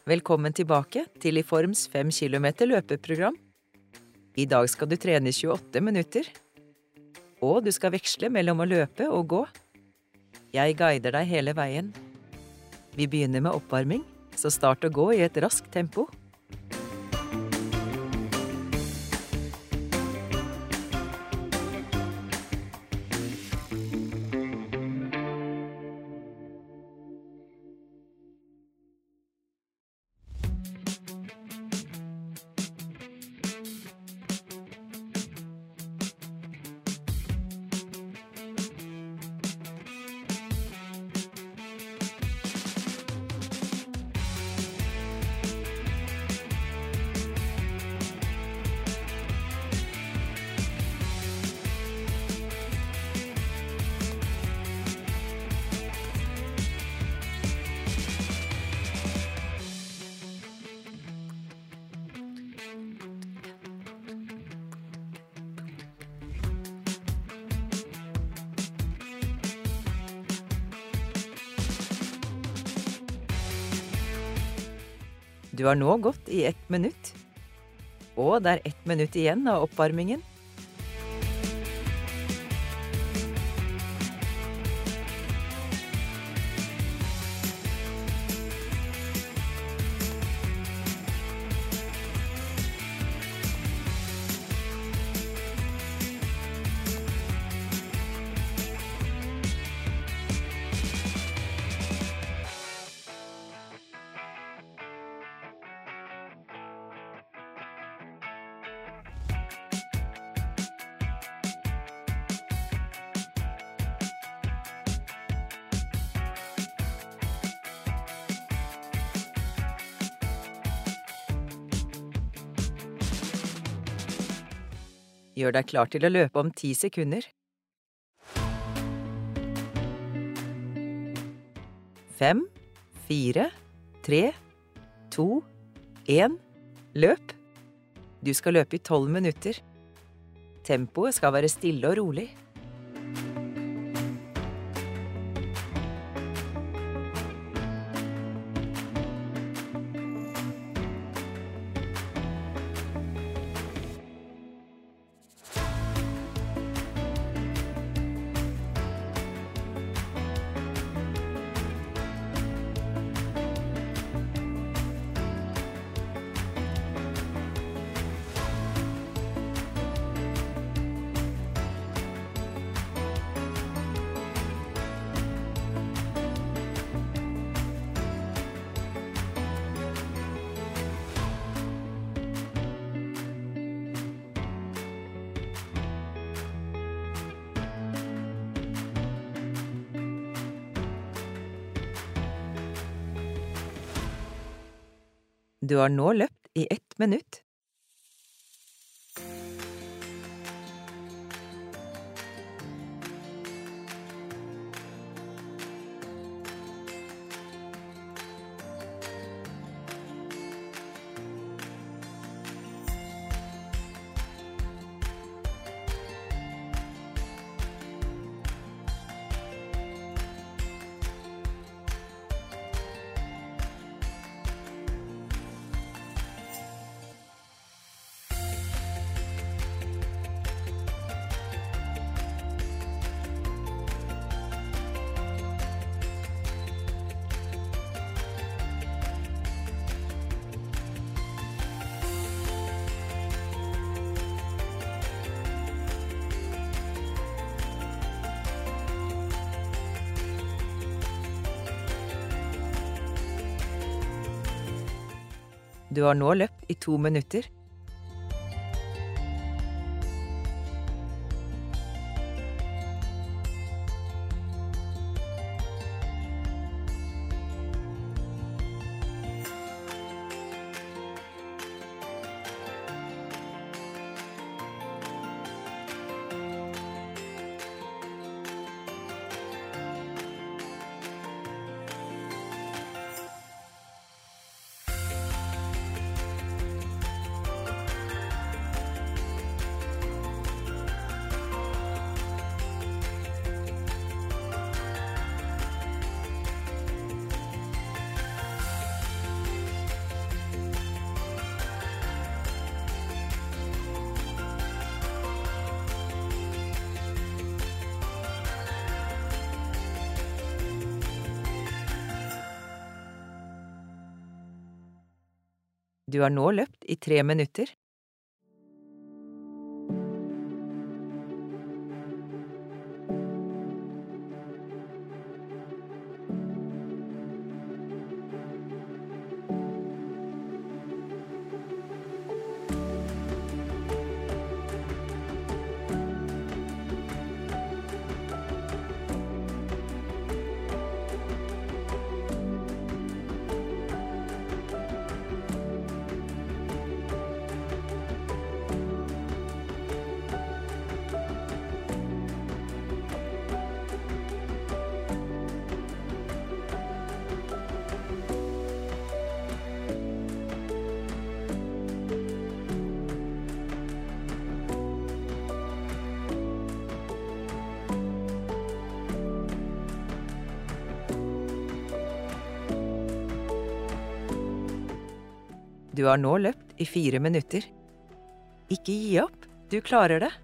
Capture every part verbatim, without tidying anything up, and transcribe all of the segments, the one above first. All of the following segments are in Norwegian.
Velkommen tilbake til Iforms fem kilometer løpeprogram. I dag skal du trene i tjueåtte minutter. Og du skal veksle mellom å løpe og gå. Jeg guider deg hele veien. Vi begynner med oppvarming, så start å gå i et raskt tempo. Du har nå gått i ett minutt, og det er ett minutt igjen av oppvarmingen. Gjør deg klar til å løpe om ti sekunder. Fem, fire, tre, to, en, løp. Du skal løpe i tolv minutter. Tempoet skal være stille og rolig. Du har nå løpt i ett minutt. Du har nå løpt i to minutter. Du har nå løpt i tre minutter. Du har nå løpt i fire minutter. Ikke gi opp, du klarer det.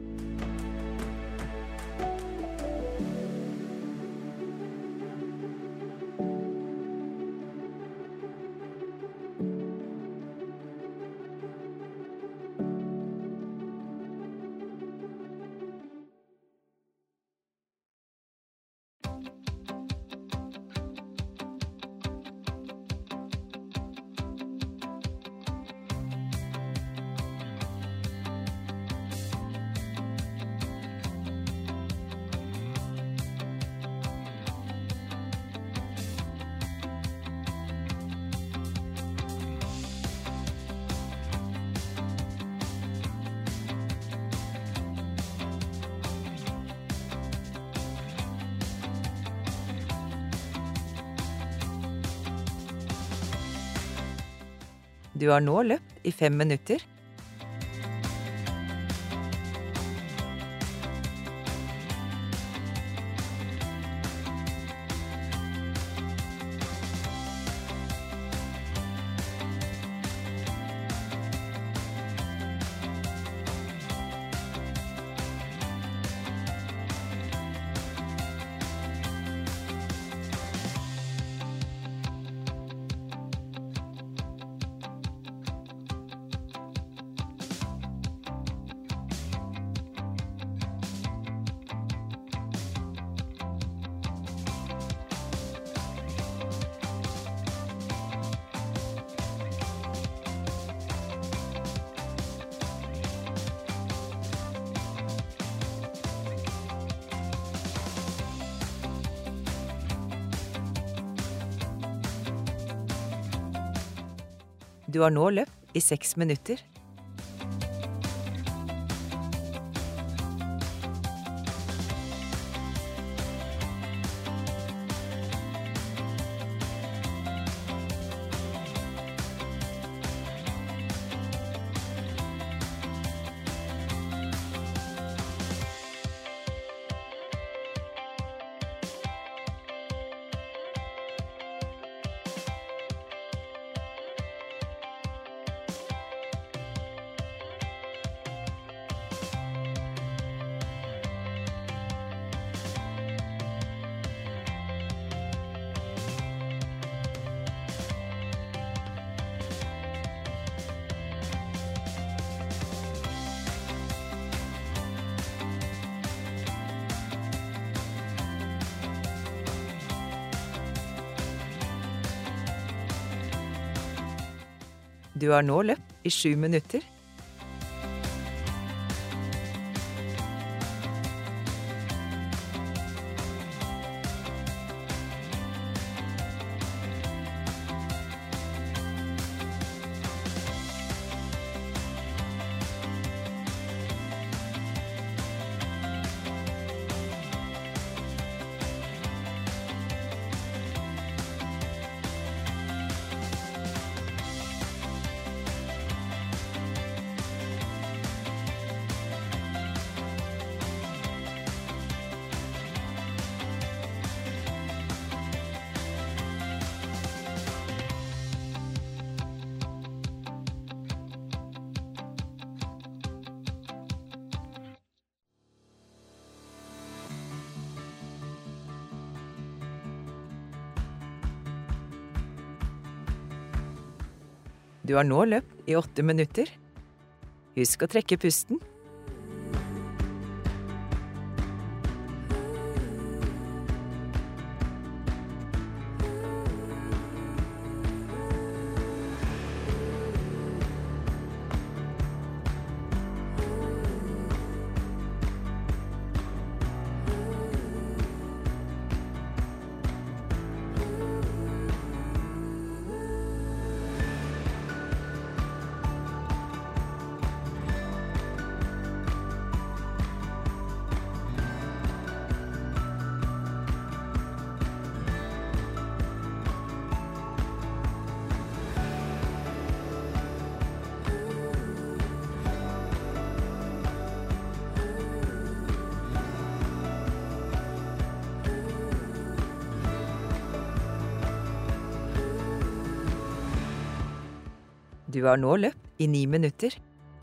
Du har nå løpt i fem minutter. Du har nå løpt i seks minutter. Du har nå løpt i sju minutter. Du har nå løpt i åtte minutter. Husk å trekke pusten. Du har nå løpt i ni minutter.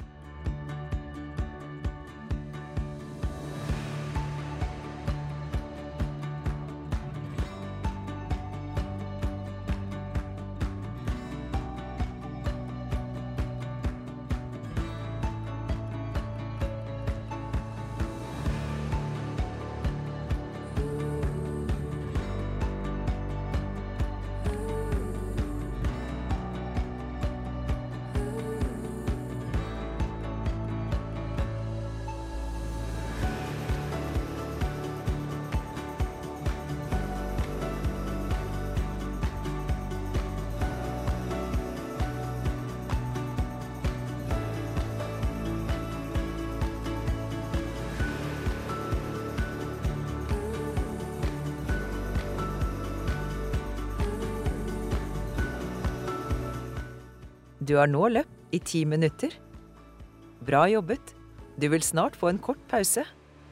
Du har nå løpt i ti minutter. Bra jobbet. Du vil snart få en kort pause.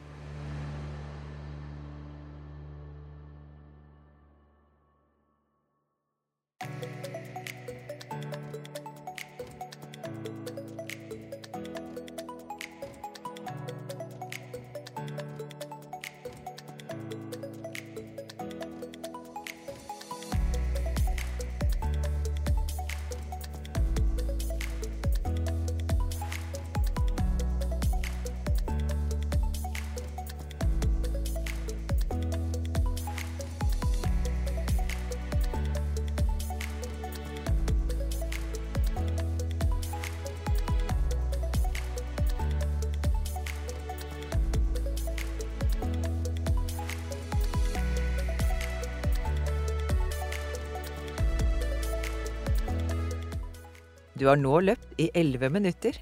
Du har nå løpt i elleve minutter.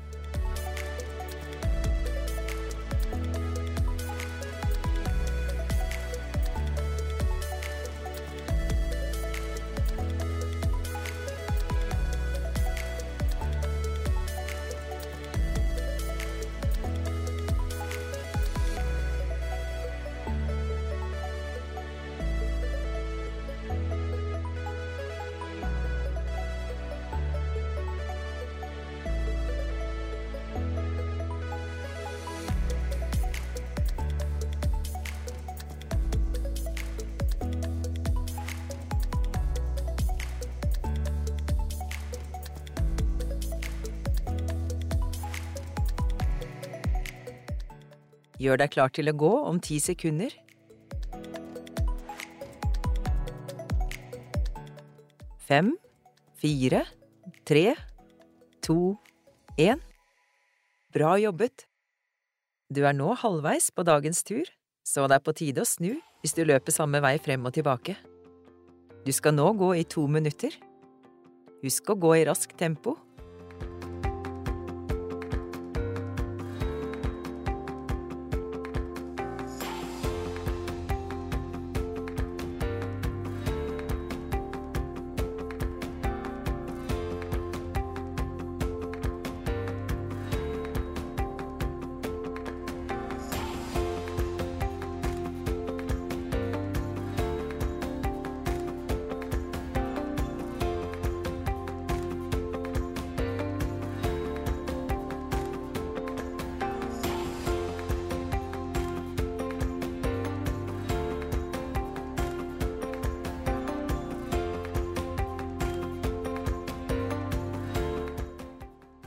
Gjør deg klar til å gå om ti sekunder. Fem, fire, tre, to, en. Bra jobbet! Du er nå halvveis på dagens tur, så det er på tide å snu hvis du løper samme vei frem og tilbake. Du skal nå gå i to minutter. Husk å gå i raskt tempo.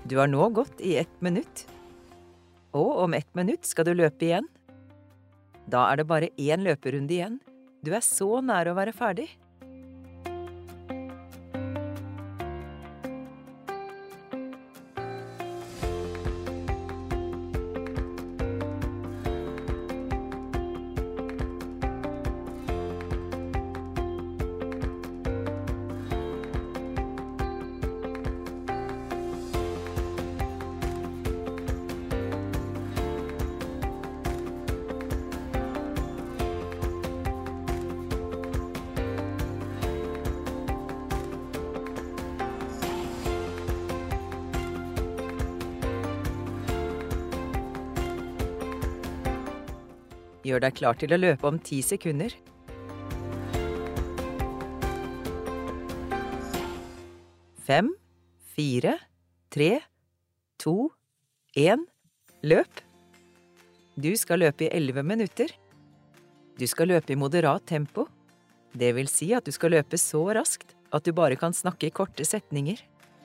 Du har nå gått i ett minutt. Og om ett minutt skal du løpe igjen. Da er det bare én løperunde igjen. Du er så nær å være ferdig. Gjør deg klar til å løpe om ti sekunder. Fem, fire, tre, to, en. Løp! Du skal løpe i elleve minutter. Du skal løpe i moderat tempo. Det vil si at du skal løpe så raskt at du bare kan snakke i korte setninger.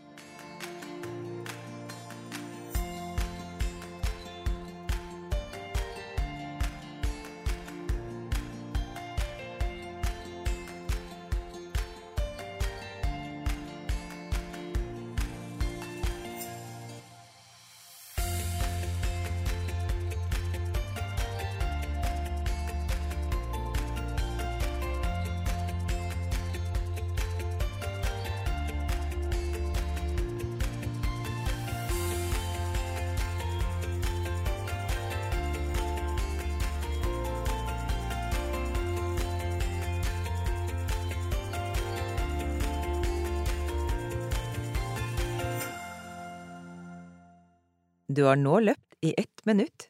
Du har nå løpt i ett minutt.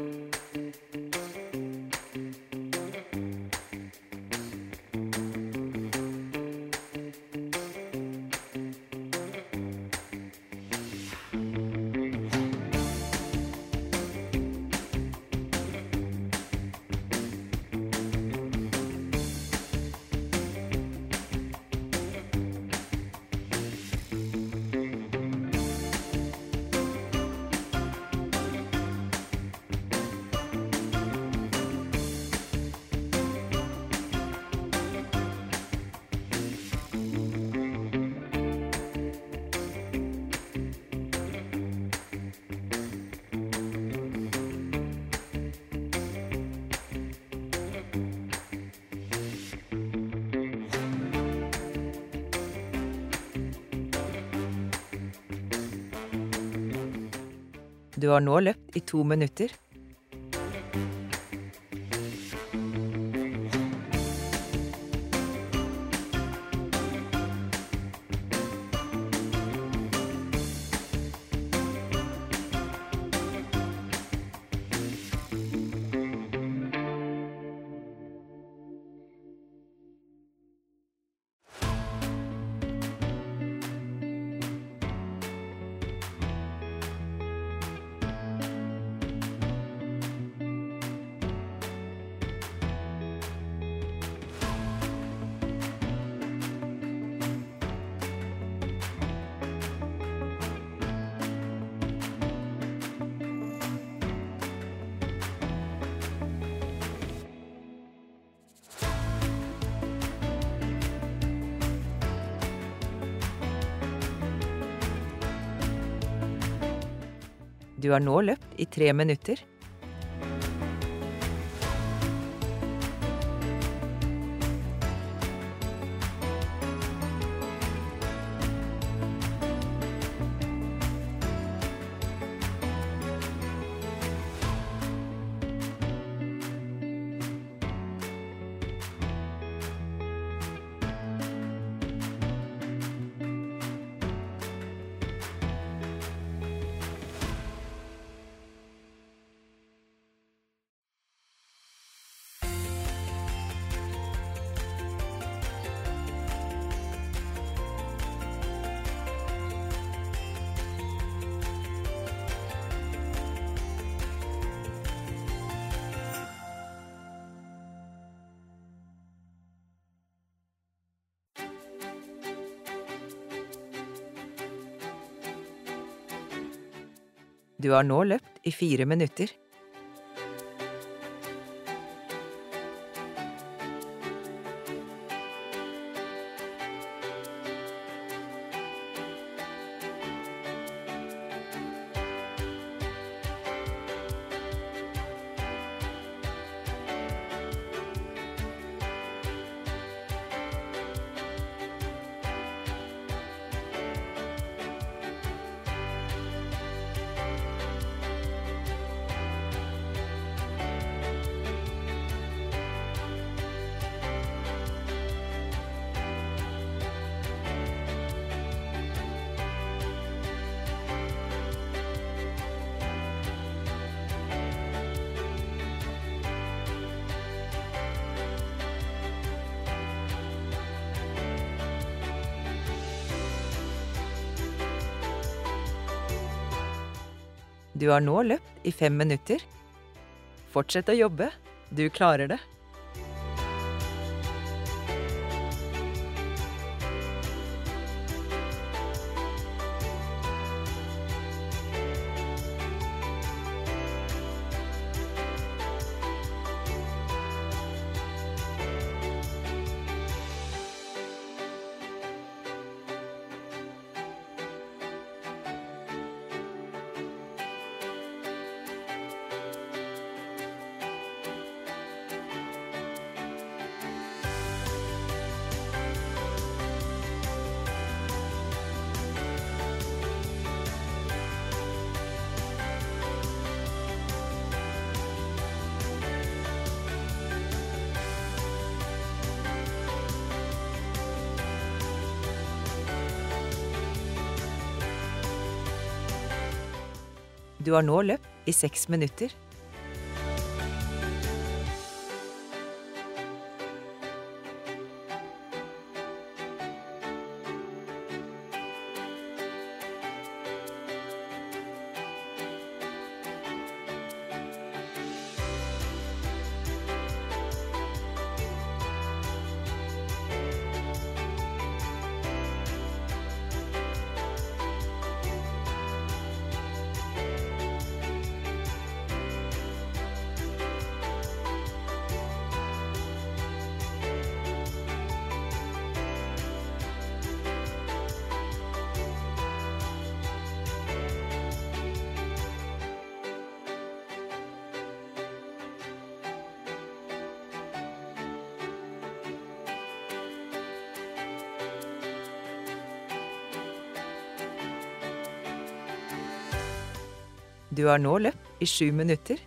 Du har nå løpt i to minutter. Du har nå løpt i tre minutter. Du har nå løpt i fire minutter. Du har nå løpt i fem minutter. Fortsett å jobbe. Du klarer det. Du har nå løpt i seks minutter. Du har nå løpt i sju minutter.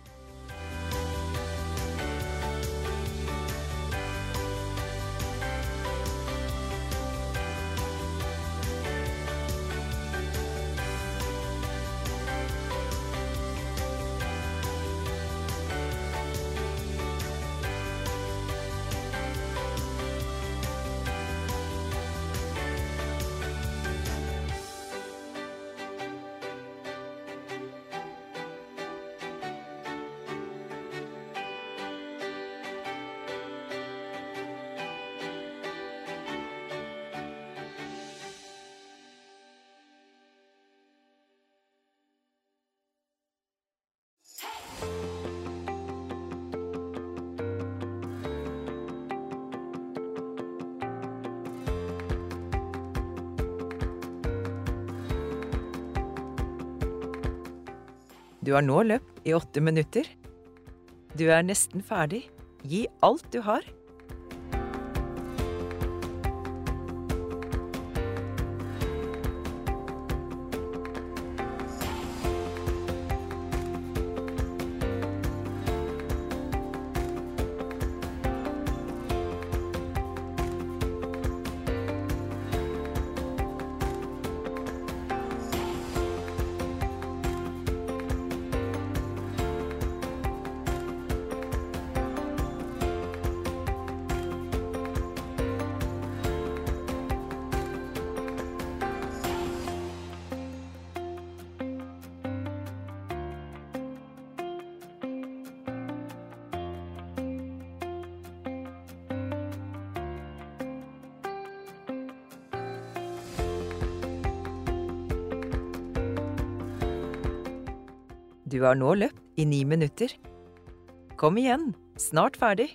Du har nå løpt i åtte minutter. Du er nesten ferdig. Gi alt du har. Du har nå løpt i ni minutter. Kom igjen, snart ferdig.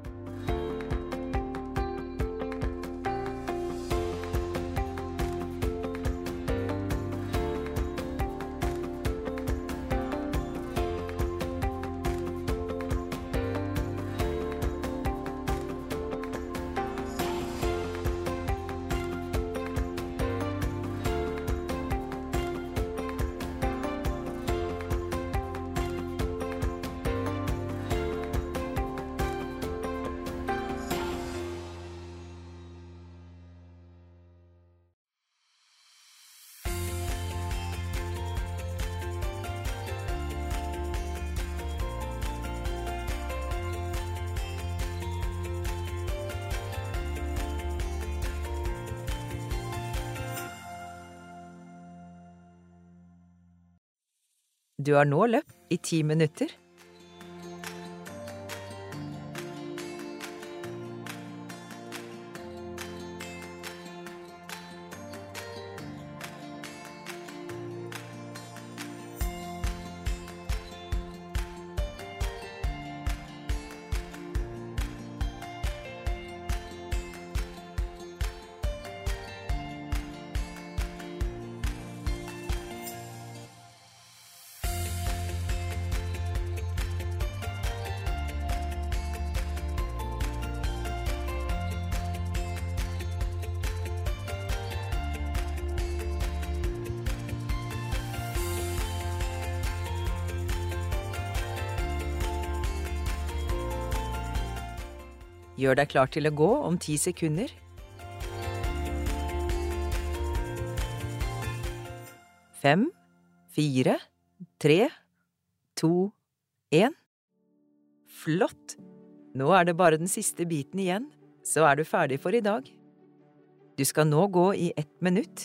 Du har nå løpt i ti minutter. Gjør deg klar til å gå om ti sekunder. Fem, fire, tre, to, en. Flott! Nå er det bare den siste biten igjen, så er du ferdig for i dag. Du skal nå gå i ett minutt.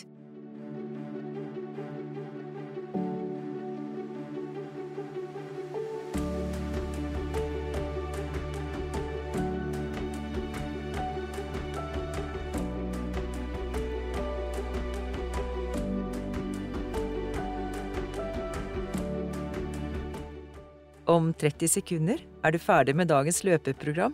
Om tretti sekunder er du ferdig med dagens løpeprogram.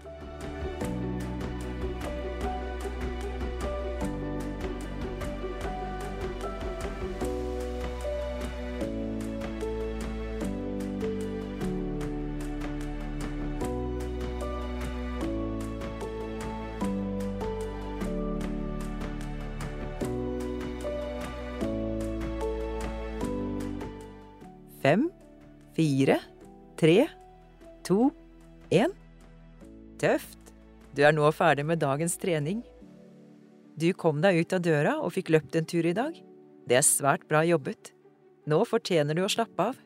Fem, fire, tre, to, en. Tøft! Du er nå ferdig med dagens trening. Du kom deg ut av døra og fikk løpt en tur i dag. Det er svært bra jobbet. Nå fortjener du å slappe av.